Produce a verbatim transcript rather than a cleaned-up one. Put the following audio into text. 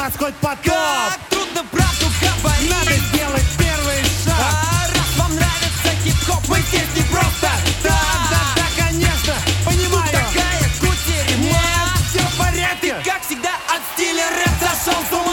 хоть потоп. Как трудно правду говорить. Надо сделать первый шаг. А раз вам нравится хип-хоп, мы здесь не просто Да, да, да, конечно, понимаю. Тут такая кутерьма. Нет, все в порядке. Как всегда от стиля рэп сошел с ума.